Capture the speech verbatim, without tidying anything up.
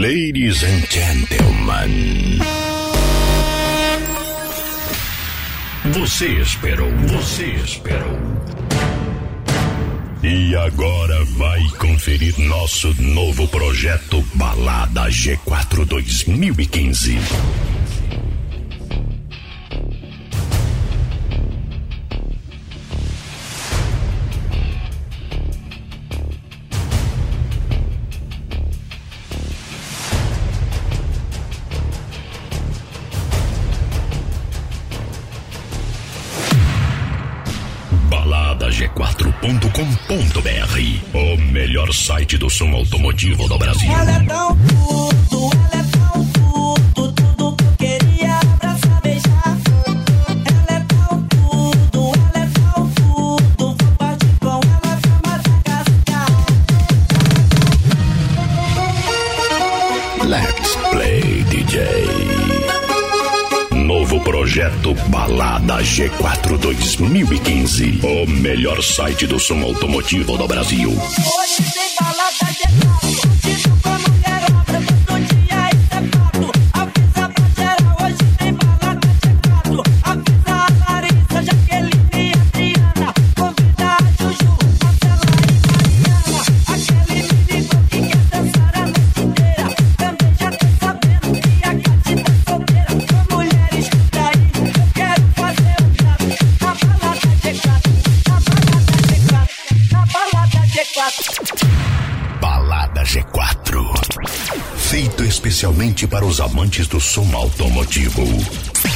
Ladies and gentlemen, você esperou, você esperou. E agora vai conferir nosso novo projeto Balada G quatro dois mil e quinze. balada g quatro ponto com ponto b r, o melhor site do som automotivo do Brasil. Ela é tão tudo, ela é tão tudo, tudo que eu queria abraçar, beijar. Ela é tão tudo, ela é tão tudo, vou partir com ela pra Madagascar. Let's play, D J. Novo projeto Balada G quatro dois mil e quinze, o melhor site do som automotivo do Brasil. Hoje tem balada G quatro, curtido com a mulher obra, todo dia isso é fato. Avisa pra geral, hoje tem balada G quatro. Avisa a Larissa, Jaqueline e Adriana. Convida a Juju, Marcela e Mariana. Aquele menino que quer dançar a noite inteira. Também já tô sabendo que a Cati tá solteira. Com mulheres por aí, eu quero fazer um prato. Na balada G quatro, na balada G quatro, na balada G quatro. Balada G quatro, feito especialmente para os amantes do som automotivo.